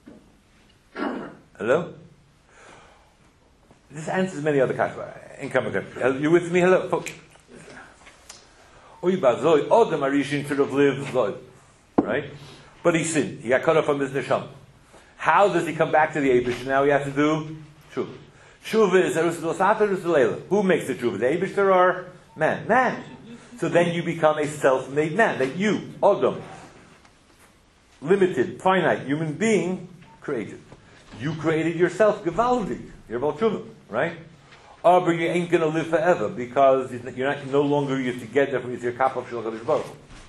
Hello? This answers many other questions. Are you with me? Hello, folks. Odom Arishin should have lived Zoy, right? But he sinned. He got cut off from his neshama. How does he come back to the Eibush? Now he has to do tshuva. Tshuva is a Rusul Rusul. Who makes the tshuva? The Eibush or man? Man. So then you become a self-made man. That you, Odom, limited, finite human being, created. You created yourself, Gevaldi. You're about tshuva, right? Oh, but you ain't going to live forever because you're not no longer used to get there from your kappa of Shulchan Aruch.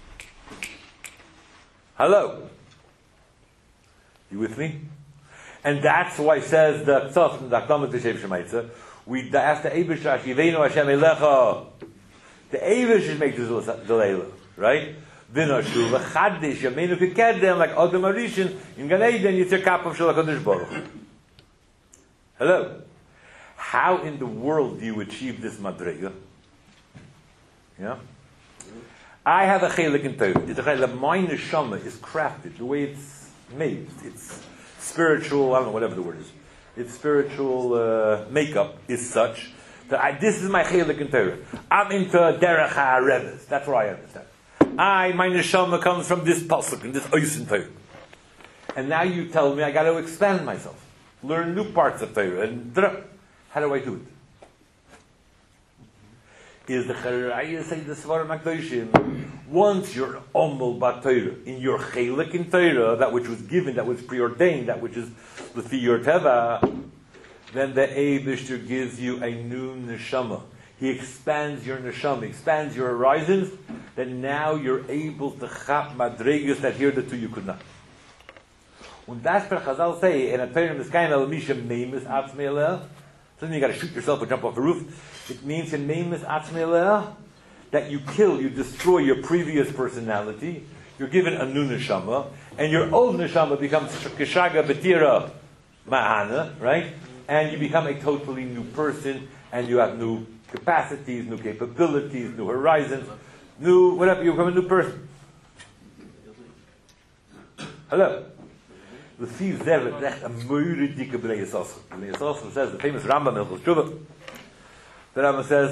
Hello? You with me? And that's why it says the Ktsof and the Akdamat T'Shev Shemaitza, we ask the Eibush Ashivenu Hashem Elecha. The Eibush is making the Leila, right? V'noshu v'chadish yameinu k'kedem like Odom Arishin in Gan Eden Yitzir Kapov Shel HaKadosh Baruch Hu. Hello. How in the world do you achieve this madrega? Yeah. I have a chelik in Torah. The chelik, my neshama is crafted the way it's made. It's spiritual. I don't know whatever the word is. Its spiritual uh, makeup is such that I, this is my chelik in Torah. I'm into derech ha'areves. That's what I understand. I, my neshama comes from this pasuk and this ois in Torah. And now you tell me I got to expand myself, learn new parts of Torah, and how do I do it? Is the Charayah say the Svarim HaKadoshim, once you're omel bat Torah, in your chelik in Torah, that which was given, that was preordained, that which is lefi your teva, then the Eibishter gives you a new neshama. He expands your neshama, expands your horizons, that now you're able to chap madregas that here the two you could not. Und das per Chazal say, in a Torah miskayin al mishem neimis atzmei eleh, doesn't mean you got to shoot yourself or jump off a roof. It means in neimis atzmei eleh, that you kill, you destroy your previous personality, you're given a new neshama, and your old neshama becomes kishaga betira ma'ana, right? And you become a totally new person, and you have new capacities, new capabilities, new horizons, new whatever. You become a new person. Hello. The Siv Zev echt a moire dike Bnei Yisrael. Bnei Yisrael says the famous Rambam in Hilchos Tshuva. The Rambam says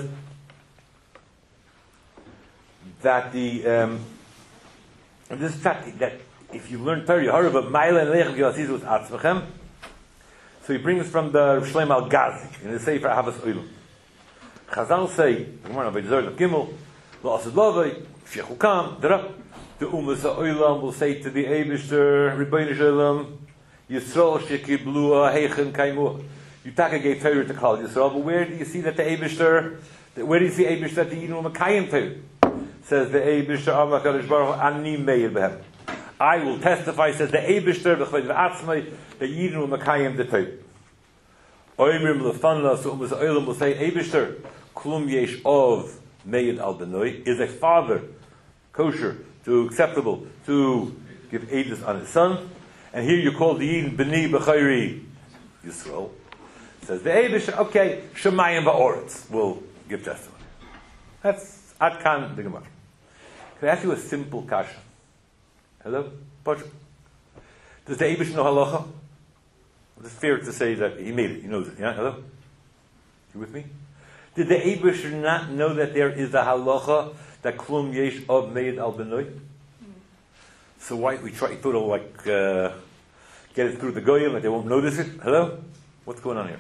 that the um, this fact that if you learn Torah, Harav Ma'ila and Leich Yasizus Atzmechem. So he brings from the Shlomo Al Gazi in the Sefer Ahavas Olam. Chazal say, the Gemara by Zor of Gimel, Lo Asad Lavai, Shechukam, Derab. The Umas Ha'olam will say to the Eibishter, Rebbeinu Shalom, Yisrael Shekiblua Heichen Kaimu. Yutaka gave Torah to Klal Yisrael, but where do you see that the Eibishter, where do you see Eibishter that the Yidden Makayim Torah? Says the Eibishter, Amar Kadosh Baruch Hu, Ani Meir Behem. I will testify, says the Eibishter, B'chved V'atzmai, the Yidden Makayim the Torah. Oimrim Lefanna, so Umas Ha'olam will say, Eibishter, Klum Yesh Ov Meir Al Benoi, is a father, kosher, to acceptable to give edus on his son, and here you call the Yidin B'ni B'chayri Yisrael. Says the Eibush, okay, Shemayim Ba'oretz will give testimony. That's Adkan the Gemara. Can I ask you a simple kasha? Hello? Does the Eibush know halacha? It's fair to say that he made it, he knows it, yeah? Hello? You with me? Did the Eibush not know that there is a halacha that klum yesh of meid al benoi? So why we try to like uh, get it through the goyim and they won't notice it? Hello? What's going on here?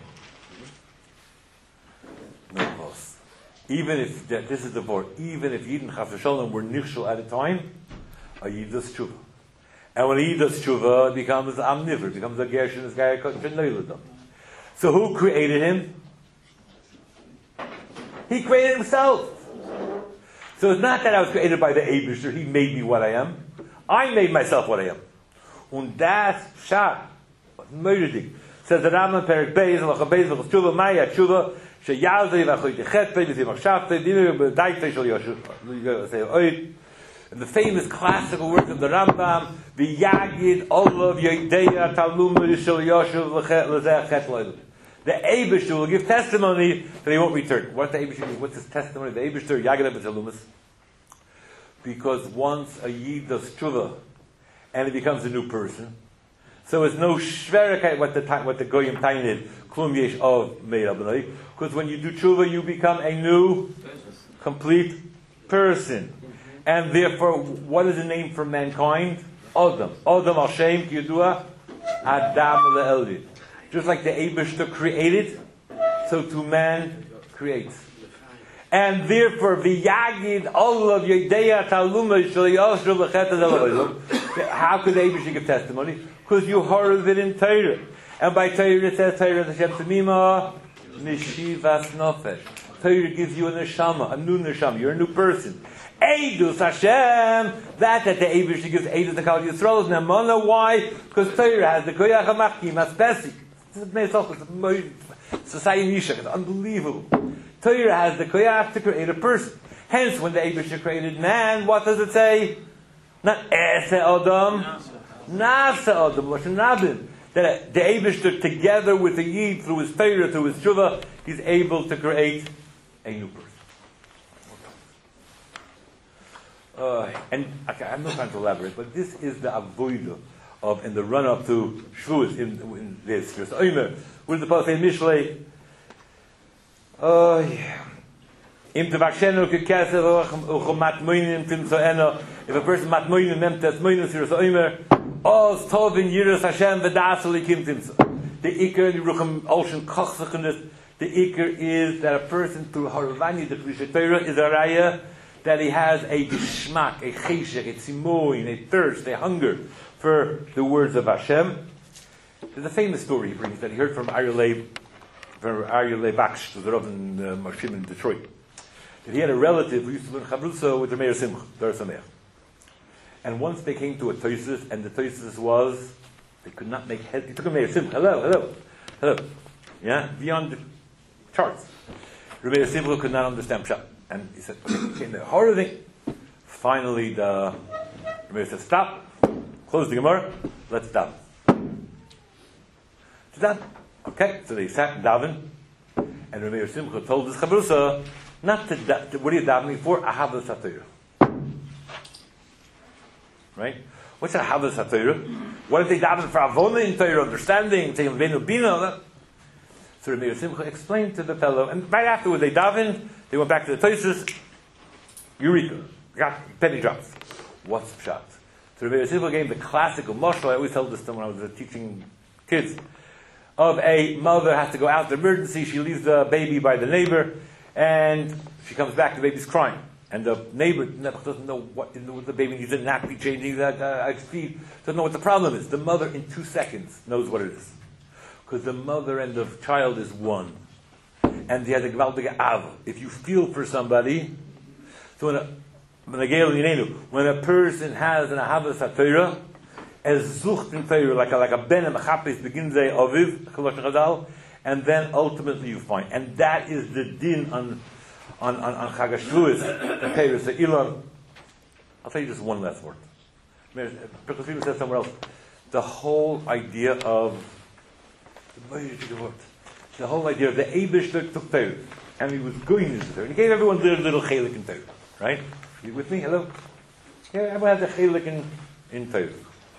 No boss. Even if that, this is the board, even if Yidden Chas v'Shalom were nichshel at a time, a Yid does tshuva. And when a Yid does tshuva, it becomes amniver, it becomes a gershon, this guy a So who created him? He created himself. So it's not that I was created by the Eibishter, he made me what I am. I made myself what I am. Und das Pshat, Möyredik, says the Rambam Perek Beis, Lacha Beis, Lacha Tshuva, Maya Tshuva, Sheyazei, Vachoy Techetpe, Vizimach Shaftei, Dinu, B'daitei Shal Yoshu, say Oid. And the famous classical work of the Rambam, V'yagid Olav Yodeya Talmud Shal Yoshu, L'zeh Chet Loilu. The Eibishter will give testimony that he won't return. What's the Eibishter? What's his testimony? The Eibishter, Yagid B'Talumas. Because once a Yid does tshuva, and he becomes a new person, so it's no shverekai what the what the goyim tainid klum yesh of meir abnai. Because when you do tshuva, you become a new, complete person, and therefore, what is the name for mankind? Adam. Adam al Shem Yidua Adam le'elid. Just like the Eibishter created, so to man creates. And therefore, v'yagid all of Yedeya Talmud Shel Yoshu L'chet Elolim. How could the Eibishter give testimony? Because you heard of it in Torah, and by Torah it says Torah Hashem Tamima Nishivas Nofesh. Torah gives you a neshama, a new neshama. You're a new person. Eidus Hashem. That that the Eibishter gives Eidus to Kal Yisrael is Nemana. Why? Because Torah has the Koyach HaMachkim Aspesi. This is Society Nishak. It's unbelievable. Torah has the koyach to create a person. Hence, when the Eibishter created man, what does it say? Not Ese Adam, Nafse Adam, Lashon Rabin. That the Eibishter, together with the Yid, through his Torah, through his Tshuva, he's able to create a new person. Uh, and okay, I'm not trying to elaborate, but this is the avodah of in the run-up to Shavuos in, in this verse. Omer, what does the Paul say? Mishlei. Oh yeah. If a person matmoinin nemt as moinin sir Omer, os tovin yiras Hashem v'dasel ikimtimsa. The ikar in the rucham ocean kochsachenes. The ikar is that a person through haravani the Kedusha Torah is a raya that he has a geschmack, a cheshek, a tzimoin, a thirst, a hunger for the words of Hashem. There's a famous story he brings that he heard from Aryeh from Aryeh Baksh, the Rav in uh, Marshim in Detroit. That he had a relative who used to learn Chavrusa with the Meir Simcha, Dar Sameach. And once they came to a Tosis, and the Tosis was, they could not make head. He took a Meir Simcha, hello, hello, hello. Yeah, beyond the charts. Meir Simcha could not understand Pshat. And he said, okay, came the horror thing. Finally, the Meir said, stop, close the Gemara, let's daven. It's done. Okay, so they sat and daven, and Meir Simcha told his Chavrusa, not to, da- to what are you davening for? Ahavas HaTorah. Right? What's Ahavas HaTorah? What if they daven for Avona in Torah, understanding, saying Venu Bina? So Meir Simcha explained to the fellow, and right afterwards they davened, they went back to the Tosis, Eureka, got penny drops. What's Pshat? So Meir Simcha gave the classical mashal. I always tell this to when I was uh, teaching kids, of a mother has to go out to emergency, she leaves the baby by the neighbor, And she comes back, the baby's crying. And the neighbor doesn't know what the baby needs a nappy changing, that uh, feed, doesn't know what the problem is. The mother, in two seconds, knows what it is. Because the mother and the child is one. And they have a gewaltige ava. If you feel for somebody, so when a, when a person has an ahavas haTorah, as zucht in Torah, like a, like a ben and machapis begins a aviv, and then ultimately you find. And that is the din on on on, on Chag HaShavuos, the Torah. So Elon, I'll tell you just one last word. Because people said somewhere else, the whole idea of the whole idea of the Eibush took Torah, and he was going into Torah, and he gave everyone little little chelik in Torah, right? You with me? Hello? Yeah, everyone has a chelik in in Torah.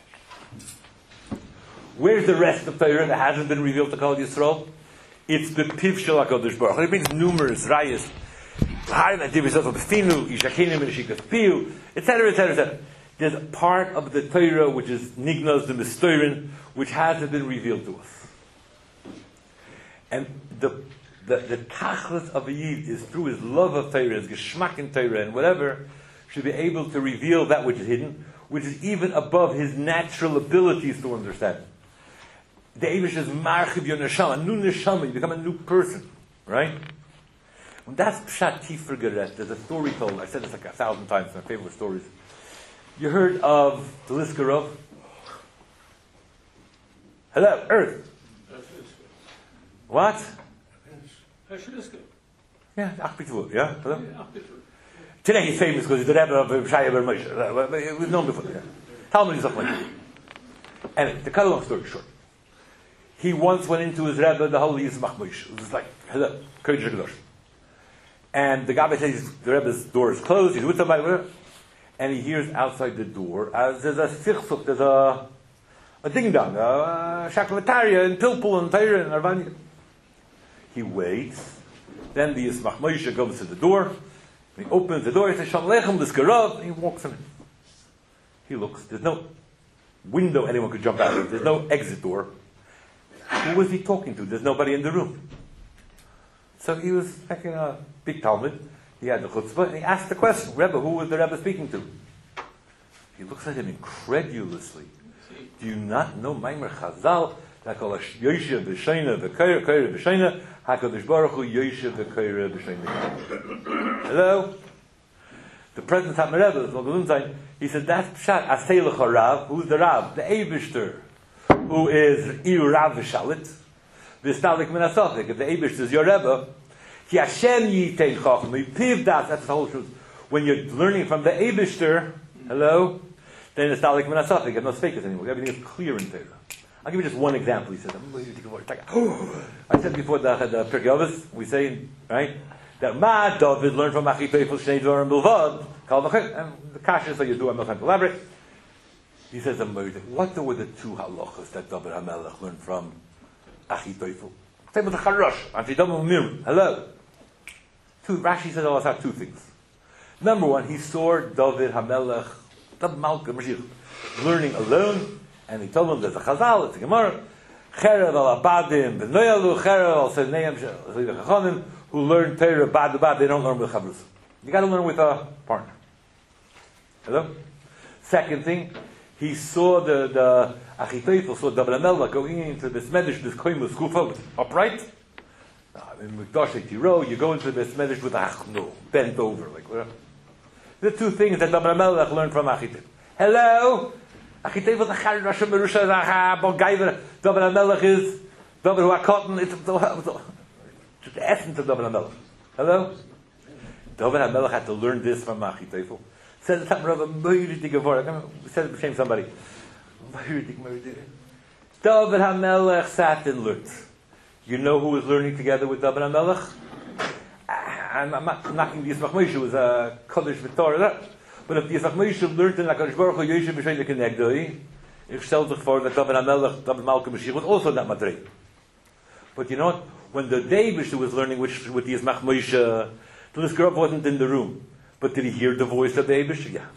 Where's the rest of Torah that hasn't been revealed to Kol Yisrael? It's the Piv Shel HaKadosh Baruch Hu. It brings numerous rayas, et cetera, et cetera, et cetera. There's a part of the Torah which is Nignos, the Mistorin, which hasn't been revealed to us. And the the, the tachlis of a Yid is through his love of Torah, his geschmack in Torah, and whatever, should be able to reveal that which is hidden, which is even above his natural abilities to understand. The Eibush is marchiv your neshama, a new neshama, you become a new person, right? And that's pshat tifer geret. There's a story told, I said this like a thousand times, my favorite stories. You heard of the Liskarov? Hello, Earth. What? Yeah, Achbitvu, yeah? Hello? Today he's famous because he's the Rebbe of Shaya Ber Moshe. We've known before. Yeah. Talmud is like that. And to cut a long story short, he once went into his Rebbe, the Holy Yismach Moshe. It was like, hello, Kodesh HaKadosh. And the guy says the Rebbe's door is closed, he's with somebody, whatever, and he hears outside the door, as there's a sichsuk, there's a, a ding-dong, a shaklavataria, and pilpul, and Torah, and Arvanya. He waits, then the Yismach Moshe goes to the door, he opens the door, he says, Shalom Aleichem, this Garav, and he walks in. He looks, there's no window anyone could jump out of, there's no exit door. Who was he talking to? There's nobody in the room. So he was like in a big Talmud, he had the chutzpah, and he asked the question, Rebbe, who was the Rebbe speaking to? He looks at him incredulously. Do you not know Maimer Chazal? Yoshev v'sheina v'koyer, koyer v'sheina, HaKadosh Baruch Hu Yoshev v'koyer v'sheina. Hello? The President HaMerebbe, he said, that's Pshat, Asei L'cha Rav. Who's the Rav? The Eibishter, who is Iu Rav v'shalit, v'stalik min asofik. If the Eibishter is your Rebbe, Ki Hashem yitein chacham, yipiv das, that's the whole truth. When you're learning from the Eibishter, hello, then it's stalik min asofik. You have no fakers anymore. Everything is clear in Torah. I'll give you just one example. He says, I said before the, the Pirkei Avos, we say, right, that Ma David learned from Achitophel Shnei Dvarim Bilvad, and the kasha, so you do, I'm not going to elaborate. He says, what were the two halachas that David HaMelech learned from Achitophel? Same with the Charosh, Antidomim Mir. Hello. Two, Rashi says, I have two things. Number one, he saw David HaMelech, David Malka Mashiach, learning alone, and he told him there's a Chazal, it's a Gemara, Cherev al Abadim, V'noyalu, Cherev al Seneim, Chachamim, who learn Torah bad bad, they don't learn with Chavrus. You got to learn with a partner. Hello? Second thing, he saw the, the Achitophel, saw David HaMelech going into this Medish, this Koimus, Kufot, upright. In Mikdash Tiro, you go into this Medish with Achno, bent over, like whatever. The two things that David HaMelech learned from Achitophel. Hello? Achitophel, the Chari Rasha Merusha, the Bolgaiver, David HaMelech is, David HaKotten, it's the, the essence of David HaMelech. Hello? David HaMelech had to learn this from Achitophel. Says something rather Moiridik Gevor. We said it became somebody. Moiridik, Moiridik. David HaMelech sat and learned. You know who was learning together with David HaMelech? I'm, I'm not knocking the Yismach Moshe, was a Kodesh V'Torah. But if the Yismach Moshe learned in HaKadosh Baruch Hu Yoshev B'Shein L'Kenegdoi, ich stelle sich vor that David HaMelech, David Malka Mashiach, was also that Madrei. But you know what? When the Davish was learning which, with the Yismach Moshe, the Liskarov wasn't in the room. But did he hear the voice of the Davish? Yeah.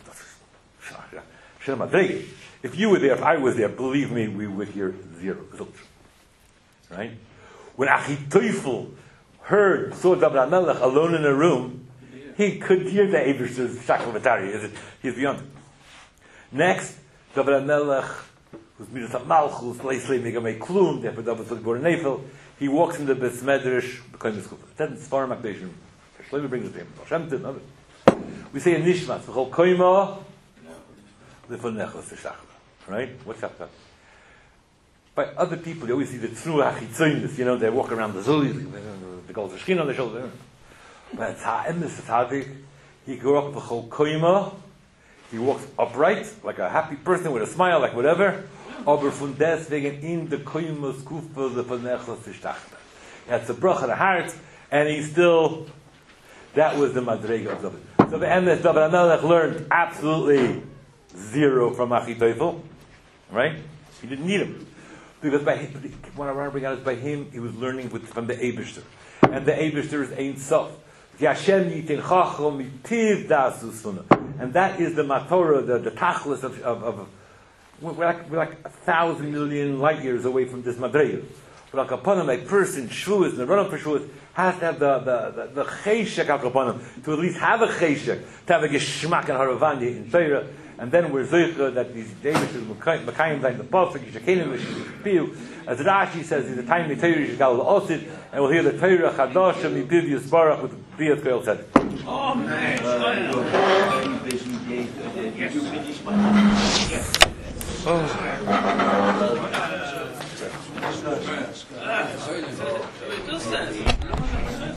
If you were there, if I was there, believe me, we would hear zero. Right? When Achitophel, heard, saw David HaMelech alone in a room, he could hear the Eibishter's Shachal V'Tari. He's beyond it. Next, David HaMelech, who's Midas HaMalchus, Leislei Megamei Klum, therefore David HaMelech Nefel, he walks in the Beis Medrash, becoming the school. It says in Sfarim HaKadoshim, Shlomo brings it to him, Hashem did, others. We say in Nishmas, V'chol Koima, L'fon Nechos T'Shachla. Right? What's that? By other people, you always see the Tznuah HaChitzonis, you know, they walk around the Zuli, the Gold Shechin on their shoulder. But it's Ha'emes Tzaddik, he grew up V'chol Koima, he walks upright, like a happy person with a smile, like whatever. Aber von deswegen in the Koima Skufa L'fon Nechos T'Shachla. That's the brach of the heart, and he still, that was the Madrega of David. So the Emes, David HaMelech learned absolutely zero from Achitophel, right? He didn't need him. Because by him, what I want to bring out is by him, he was learning with, from the Eibishter. And the Eibishter is Ein Sof. And that is the Matorah, the, the Tachlis of, of, of we're, like, we're like a thousand million light years away from this Madrega. But like upon him, a person, Shavuos, the run-up for Shavuos, has to have the the the, the cheshek upon him, to at least have a cheshek, to have a geschmack and haravanya in Torah. And then we're zoicha that these David is Mekayim like the Pasuk, Yishakenim, Yishakipiu. As Rashi says, in the time the Torah is Gal Osid, and we'll hear the Torah Chadasha Mipiv Yisbarach with Biyat Koel said. Oh man! Oh.